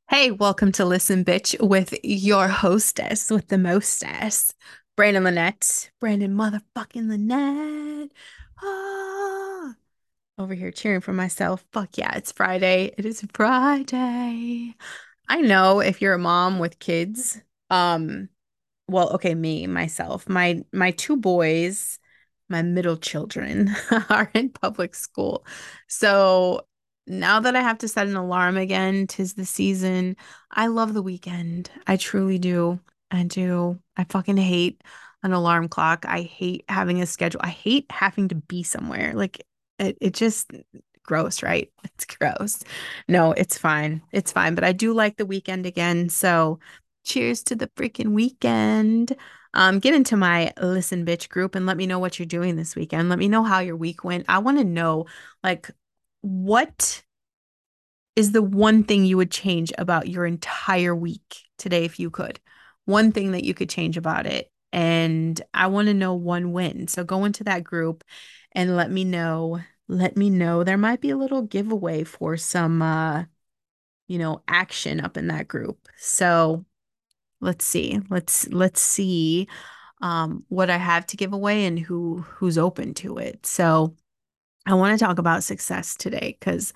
Hey, welcome to Listen Bitch with your hostess with the mostess, Brandon Lynette. Brandon motherfucking Lynette. Ah, over here cheering for myself. Fuck yeah, it's Friday. It is Friday. I know if you're a mom with kids, um, well, okay, me, myself, my two boys, my middle children are in public school. So now that I have to set an alarm again, 'tis the season. I love the weekend. I truly do. I do. I fucking hate an alarm clock. I hate having a schedule. I hate having to be somewhere. Like it just gross, right? It's gross. No, it's fine. It's fine. But I do like the weekend again. So cheers to the freaking weekend. Get into my Listen Bitch group and let me know what you're doing this weekend. Let me know how your week went. I want to know, like, what is the one thing you would change about your entire week today if you could? One thing that you could change about it. And I want to know one win. So go into that group and let me know. Let me know. There might be a little giveaway for some action up in that group. So let's see. Let's see what I have to give away and who's open to it. So I want to talk about success today because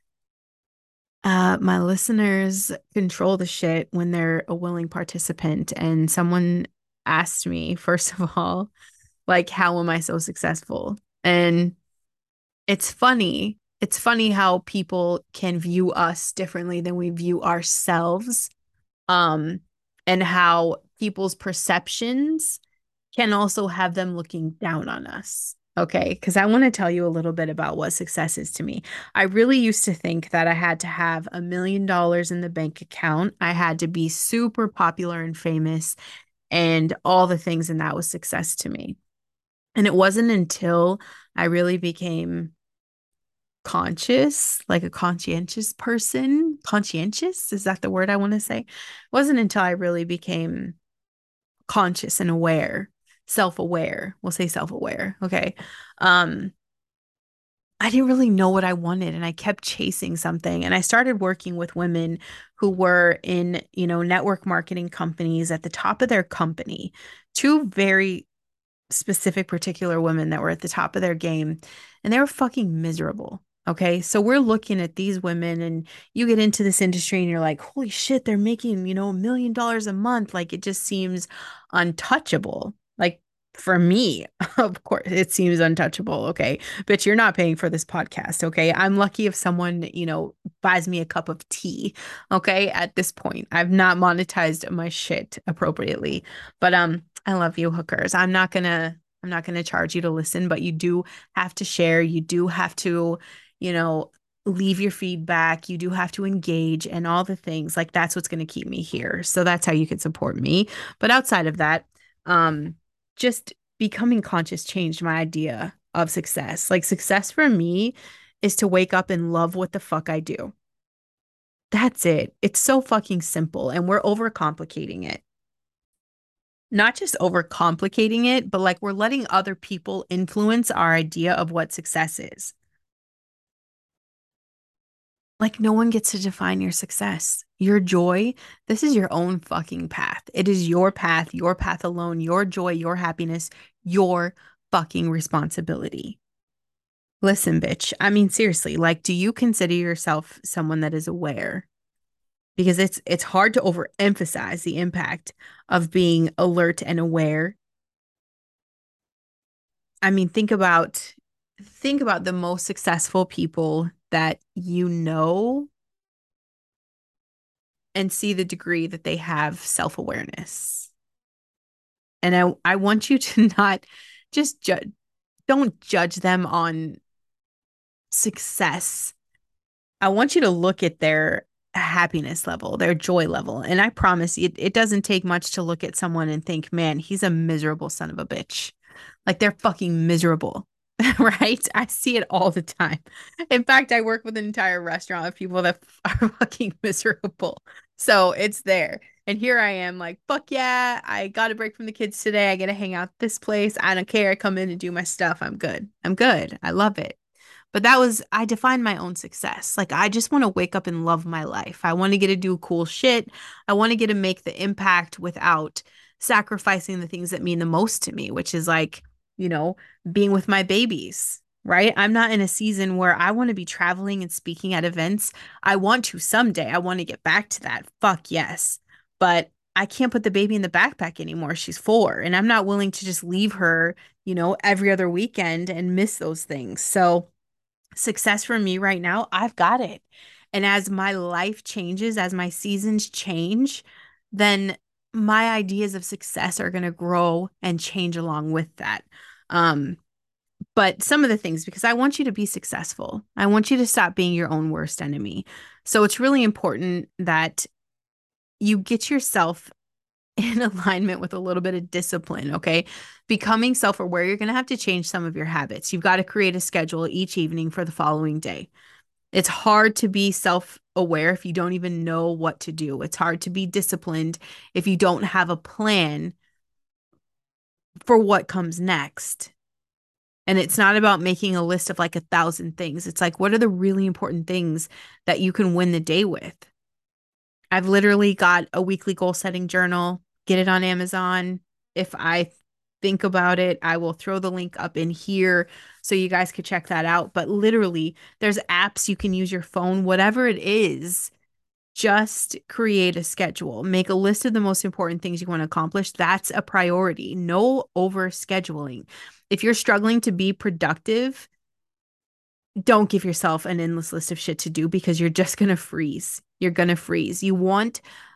my listeners control the shit when they're a willing participant. And someone asked me, first of all, like, how am I so successful? And it's funny. It's funny how people can view us differently than we view ourselves. Um, and how people's perceptions can also have them looking down on us. Okay, because I want to tell you a little bit about what success is to me. I really used to think that I had to have $1 million in the bank account. I had to be super popular and famous and all the things, and that was success to me. And it wasn't until I really became conscious, like a conscientious person. Conscientious, is that the word I want to say? It wasn't until I really became conscious and aware, self-aware. We'll say self-aware. Okay. Um, I didn't really know what I wanted and I kept chasing something. And I started working with women who were in, network marketing companies at the top of their company. Two very specific, particular women that were at the top of their game and they were fucking miserable. Okay. So we're looking at these women and you get into this industry and you're like, holy shit, they're making, $1 million a month. Like it just seems untouchable. Like for me, of course, it seems untouchable. Okay. But you're not paying for this podcast. Okay. I'm lucky if someone, buys me a cup of tea. Okay. At this point, I've not monetized my shit appropriately. But I love you, hookers. I'm not gonna charge you to listen, but you do have to share. You do have to, you know, leave your feedback. You do have to engage and all the things. Like that's what's gonna keep me here. So that's how you can support me. But outside of that, um, just becoming conscious changed my idea of success. Like success for me is to wake up and love what the fuck I do. That's it. It's so fucking simple, and we're overcomplicating it. Not just overcomplicating it, but like we're letting other people influence our idea of what success is. Like no one gets to define your success. Your joy, this is your own fucking path. It is your path alone, your joy, your happiness, your fucking responsibility. Listen, bitch. I mean, seriously, like, do you consider yourself someone that is aware? Because it's hard to overemphasize the impact of being alert and aware. I mean, think about the most successful people that you know and see the degree that they have self-awareness. And I want you to not just judge, don't judge them on success. I want you to look at their happiness level, their joy level. And I promise you, it doesn't take much to look at someone and think, man, he's a miserable son of a bitch. Like they're fucking miserable. Right? I see it all the time. In fact, I work with an entire restaurant of people that are fucking miserable. So it's there. And here I am, like, fuck yeah, I got a break from the kids today. I get to hang out at this place. I don't care. I come in and do my stuff. I'm good. I'm good. I love it. But I defined my own success. Like, I just want to wake up and love my life. I want to get to do cool shit. I want to get to make the impact without sacrificing the things that mean the most to me, which is like, you know, being with my babies, right? I'm not in a season where I want to be traveling and speaking at events. I want to someday. I want to get back to that. Fuck yes. But I can't put the baby in the backpack anymore. She's 4, and I'm not willing to just leave her, every other weekend and miss those things. So, success for me right now, I've got it. And as my life changes, as my seasons change, then my ideas of success are going to grow and change along with that. Um, but some of the things, because I want you to be successful, I want you to stop being your own worst enemy. So it's really important that you get yourself in alignment with a little bit of discipline, okay? Becoming self aware, you're going to have to change some of your habits. You've got to create a schedule each evening for the following day. It's hard to be self aware if you don't even know what to do. It's hard to be disciplined if you don't have a plan for what comes next. And it's not about making a list of like 1,000 things. It's like, what are the really important things that you can win the day with? I've literally got a weekly goal setting journal. Get it on Amazon. If I think about it, I will throw the link up in here so you guys could check that out. But literally, there's apps you can use your phone, whatever it is. Just create a schedule. Make a list of the most important things you want to accomplish. That's a priority. No over scheduling. If you're struggling to be productive, don't give yourself an endless list of shit to do because you're just going to freeze. You're going to freeze. You want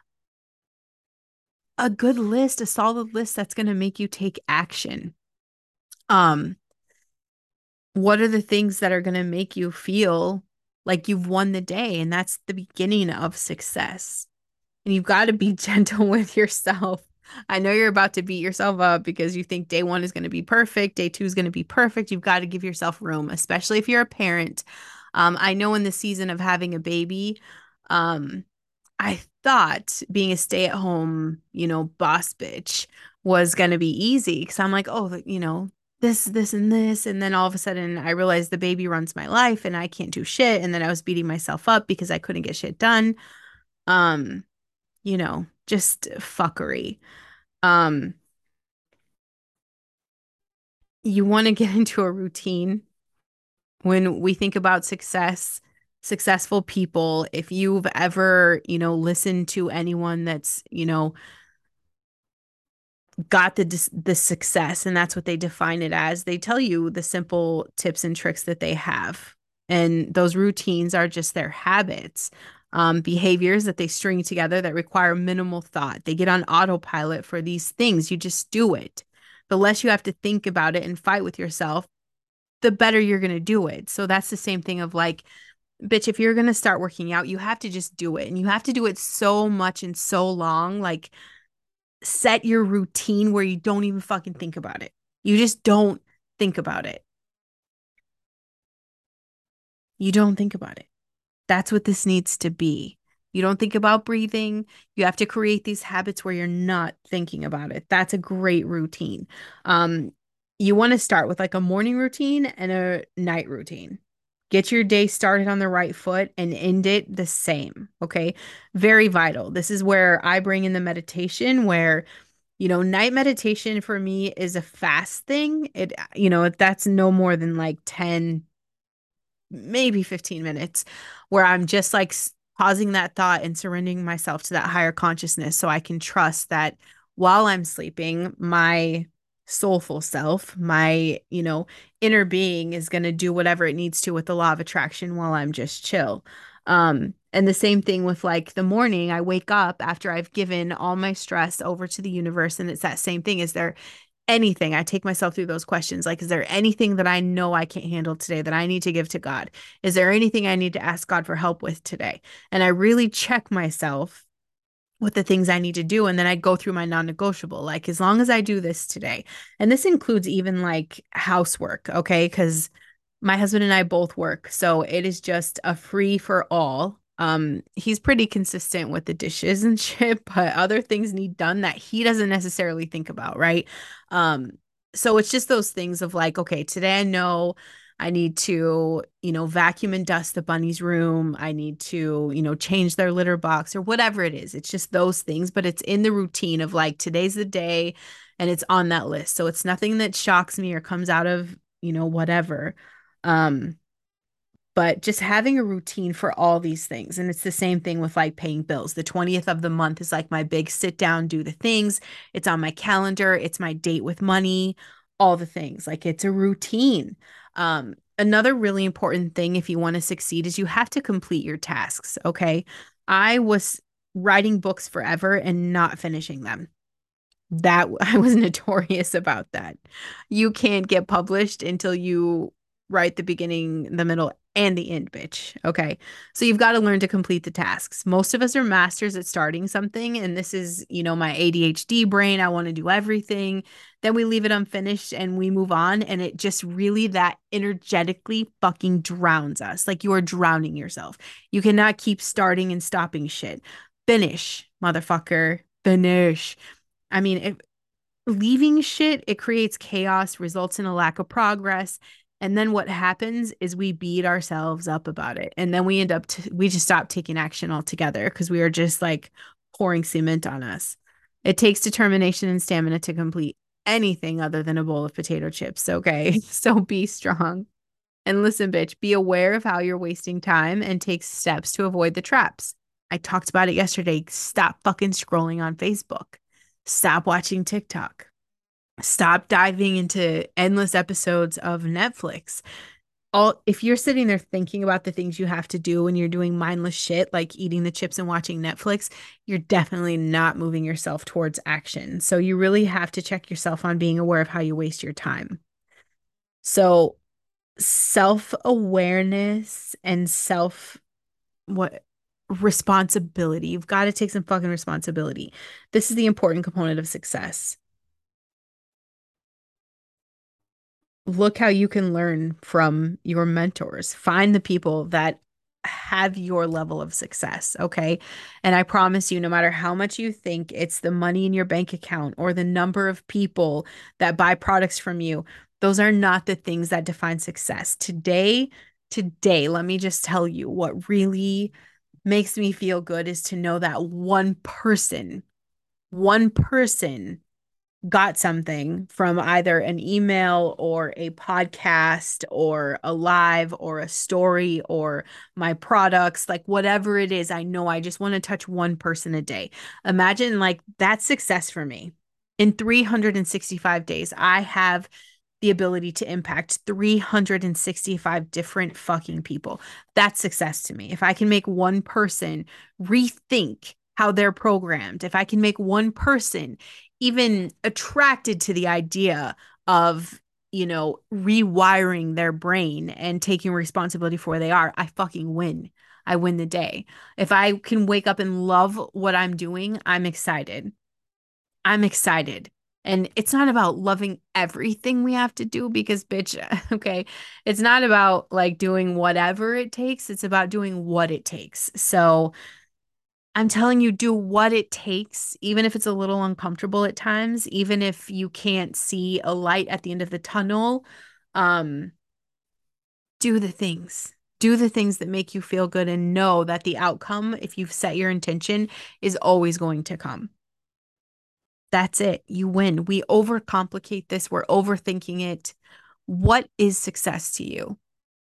a good list, a solid list that's going to make you take action. Um, what are the things that are going to make you feel like you've won the day? And that's the beginning of success. And you've got to be gentle with yourself. I know you're about to beat yourself up because you think day 1 is going to be perfect, day 2 is going to be perfect. You've got to give yourself room, especially if you're a parent. I know in the season of having a baby, um, I thought being a stay-at-home, boss bitch was going to be easy because I'm like, oh, this, and this. And then all of a sudden I realized the baby runs my life and I can't do shit. And then I was beating myself up because I couldn't get shit done. Um, just fuckery. Um, you want to get into a routine when we think about success, successful people. If you've ever, listened to anyone that's, got the success and that's what they define it as, they tell you the simple tips and tricks that they have. And those routines are just their habits, behaviors that they string together that require minimal thought. They get on autopilot for these things. You just do it. The less you have to think about it and fight with yourself, the better you're going to do it. So that's the same thing of like, bitch, if you're going to start working out, you have to just do it. And you have to do it so much and so long. Like, set your routine where you don't even fucking think about it. You just don't think about it. You don't think about it. That's what this needs to be. You don't think about breathing. You have to create these habits where you're not thinking about it. That's a great routine. Um, you want to start with like a morning routine and a night routine. Get your day started on the right foot and end it the same. Okay. Very vital. This is where I bring in the meditation, where night meditation for me is a fast thing. That's no more than like 10, maybe 15 minutes where I'm just like pausing that thought and surrendering myself to that higher consciousness so I can trust that while I'm sleeping, my soulful self, my, inner being is going to do whatever it needs to with the law of attraction while I'm just chill. And the same thing with like the morning, I wake up after I've given all my stress over to the universe. And it's that same thing. Is there anything? I take myself through those questions. Like, is there anything that I know I can't handle today that I need to give to God? Is there anything I need to ask God for help with today? And I really check myself with the things I need to do. And then I go through my non-negotiable, like, as long as I do this today. And this includes even like housework, okay? Because my husband and I both work, so it is just a free for all. He's pretty consistent with the dishes and shit, but other things need done that he doesn't necessarily think about, right? Um, so it's just those things of like, okay, today I know I need to, vacuum and dust the bunny's room. I need to, change their litter box or whatever it is. It's just those things, but it's in the routine of like today's the day and it's on that list. So it's nothing that shocks me or comes out of, whatever. Um, but just having a routine for all these things. And it's the same thing with like paying bills. The 20th of the month is like my big sit down, do the things. It's on my calendar. It's my date with money, all the things. Like it's a routine. Another really important thing if you want to succeed is you have to complete your tasks. Okay. I was writing books forever and not finishing them. That I was notorious about that. You can't get published until you write the beginning, the middle, and the end, bitch. Okay. So you've got to learn to complete the tasks. Most of us are masters at starting something, and this is, my ADHD brain. I want to do everything. Then we leave it unfinished and we move on, and it just really that energetically fucking drowns us. Like you are drowning yourself. You cannot keep starting and stopping shit. Finish, motherfucker. Finish. I mean, if leaving shit, it creates chaos, results in a lack of progress. And then what happens is we beat ourselves up about it. And then we end up, we just stop taking action altogether because we are just like pouring cement on us. It takes determination and stamina to complete anything other than a bowl of potato chips. Okay. So be strong. And listen, bitch, be aware of how you're wasting time and take steps to avoid the traps. I talked about it yesterday. Stop fucking scrolling on Facebook. Stop watching TikTok. Stop diving into endless episodes of Netflix. All if you're sitting there thinking about the things you have to do when you're doing mindless shit like eating the chips and watching Netflix, you're definitely not moving yourself towards action. So you really have to check yourself on being aware of how you waste your time. So self-awareness and self what responsibility. You've got to take some fucking responsibility. This is the important component of success. Look how you can learn from your mentors. Find the people that have your level of success, okay? And I promise you, no matter how much you think it's the money in your bank account or the number of people that buy products from you, those are not the things that define success. Today, let me just tell you what really makes me feel good is to know that one person got something from either an email or a podcast or a live or a story or my products, like whatever it is, I know I just want to touch one person a day. Imagine like that's success for me. In 365 days, I have the ability to impact 365 different fucking people. That's success to me. If I can make one person rethink how they're programmed, if I can make one person even attracted to the idea of, rewiring their brain and taking responsibility for where they are, I fucking win. I win the day. If I can wake up and love what I'm doing, I'm excited. I'm excited. And it's not about loving everything we have to do because, bitch, okay, it's not about like doing whatever it takes. It's about doing what it takes. So I'm telling you, do what it takes, even if it's a little uncomfortable at times, even if you can't see a light at the end of the tunnel. Um, do the things. Do the things that make you feel good and know that the outcome, if you've set your intention, is always going to come. That's it. You win. We overcomplicate this. We're overthinking it. What is success to you?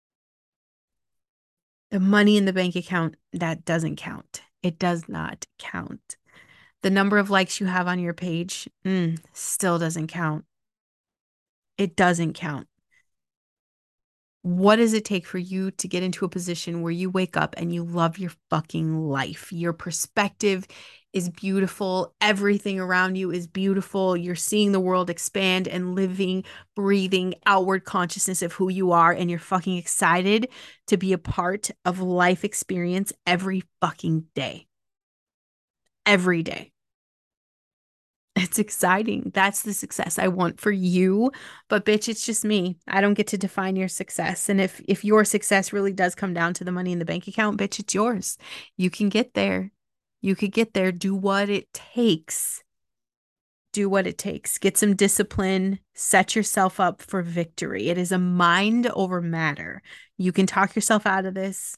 The money in the bank account, that doesn't count. It does not count. The number of likes you have on your page, still doesn't count. It doesn't count. What does it take for you to get into a position where you wake up and you love your fucking life? Your perspective is beautiful. Everything around you is beautiful. You're seeing the world expand and living, breathing outward consciousness of who you are. And you're fucking excited to be a part of life experience every fucking day. Every day. It's exciting. That's the success I want for you. But bitch, it's just me. I don't get to define your success. And if your success really does come down to the money in the bank account, bitch, it's yours. You can get there. You could get there. Do what it takes. Do what it takes. Get some discipline. Set yourself up for victory. It is a mind over matter. You can talk yourself out of this.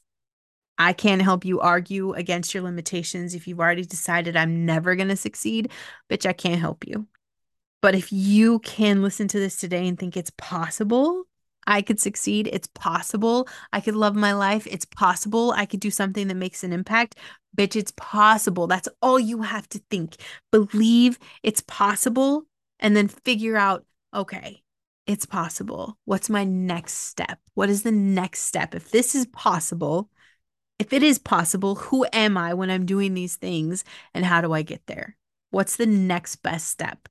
I can't help you argue against your limitations. If you've already decided I'm never going to succeed, bitch, I can't help you. But if you can listen to this today and think it's possible, I could succeed. It's possible. I could love my life. It's possible. I could do something that makes an impact. Bitch, it's possible. That's all you have to think. Believe it's possible and then figure out, okay, it's possible. What's my next step? What is the next step? If this is possible, if it is possible, who am I when I'm doing these things and how do I get there? What's the next best step?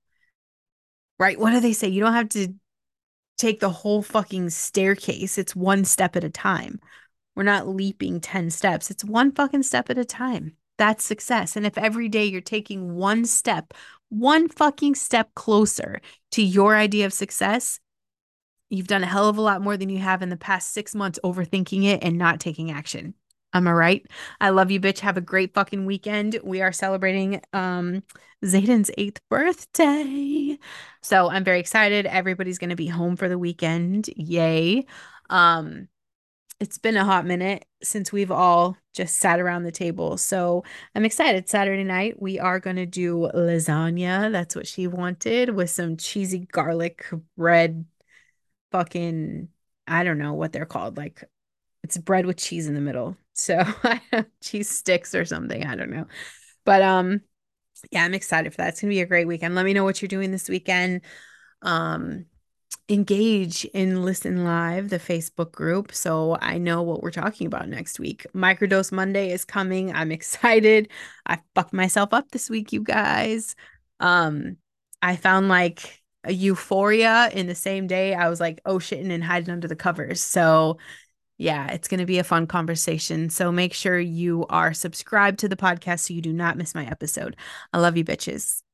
Right? What do they say? You don't have to take the whole fucking staircase. It's one step at a time. We're not leaping 10 steps. It's one fucking step at a time. That's success. And if every day you're taking one step, one fucking step closer to your idea of success, you've done a hell of a lot more than you have in the past 6 months overthinking it and not taking action. Am I right? I love you, bitch. Have a great fucking weekend. We are celebrating Zayden's 8th birthday. So I'm very excited. Everybody's gonna be home for the weekend. Yay. Um, it's been a hot minute since we've all just sat around the table. So I'm excited. Saturday night, we are going to do lasagna. That's what she wanted with some cheesy garlic bread, fucking, I don't know what they're called. Like it's bread with cheese in the middle. So cheese sticks or something. I don't know. But yeah, I'm excited for that. It's gonna be a great weekend. Let me know what you're doing this weekend. Um, engage in Listen Live, the Facebook group, so I know what we're talking about next week. Microdose Monday is coming. I'm excited. I fucked myself up this week, you guys. Um, I found like a euphoria in the same day. I was like, oh shit, and hiding under the covers. So yeah, it's going to be a fun conversation. So make sure you are subscribed to the podcast so you do not miss my episode. I love you, bitches.